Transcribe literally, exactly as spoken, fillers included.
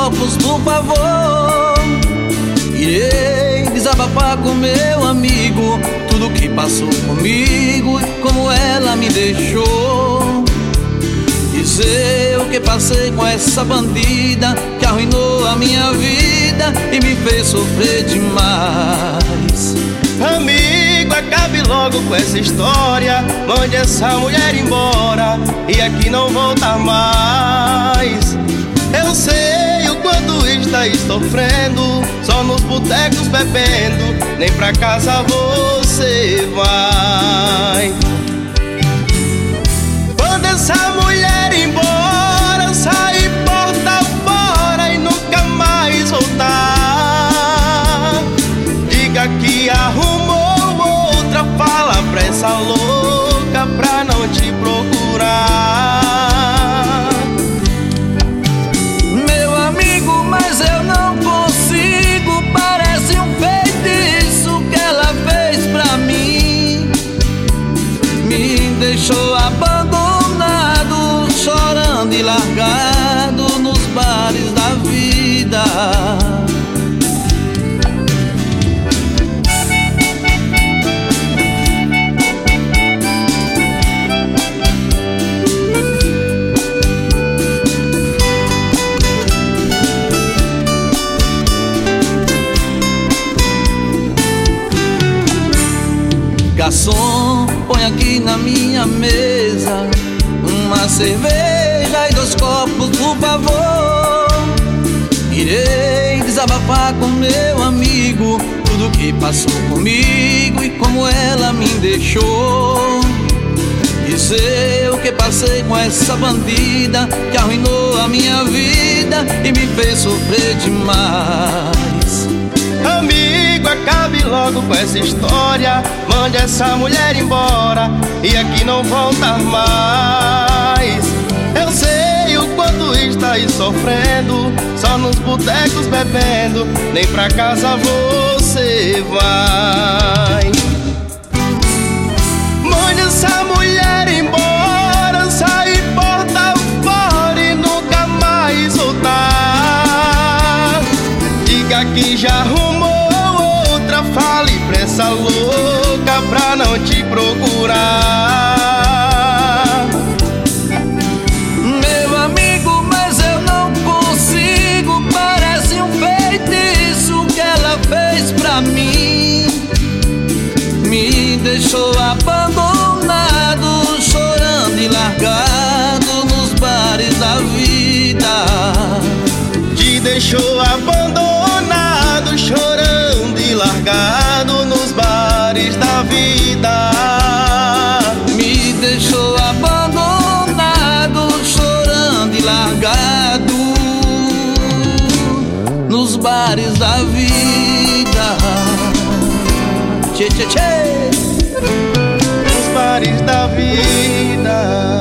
copos, por favor. Irei desabafar com meu amigo tudo que passou comigo e como ela me deixou. Dizer o que passei com essa bandida que arruinou a minha vida e me fez sofrer demais. Amigo, acabe logo com essa história, mande essa mulher embora e aqui não volta mais. Eu sei o quanto estáis sofrendo, só nos botecos bebendo, nem pra casa você vai. Manda essa mulher embora, sair porta fora e nunca mais voltar. Diga que arrumou outra, fala pra essa louca pra não te procurar. Meu amigo, mas eu não consigo, parece um feitiço que ela fez pra mim. Me deixou abandonado, chorando e largado nos bares da vida. Garçom, põe aqui na minha mesa uma cerveja e dois copos, por favor. Irei desabafar com meu amigo tudo que passou comigo e como ela me deixou. Dizer o que passei com essa bandida que arruinou a minha vida e me fez sofrer demais. Amigo, acabe logo com essa história, mande essa mulher embora e aqui não volta mais. Eu sei o quanto estáis sofrendo, só nos botecos bebendo, nem pra casa você vai. Mande essa mulher embora, sair porta fora e nunca mais voltar. Diga que já arrumou outra, fale pra essa louca pra não te procurar. Meu amigo, mas eu não consigo, parece um feitiço que ela fez pra mim. Me deixou abandonado, chorando e largado nos bares da vida. Te deixou abandonado, chorando e largado nos bares da vida. Me deixou abandonado, chorando e largado nos bares da vida. Tchê, tchê, tchê. Nos bares da vida.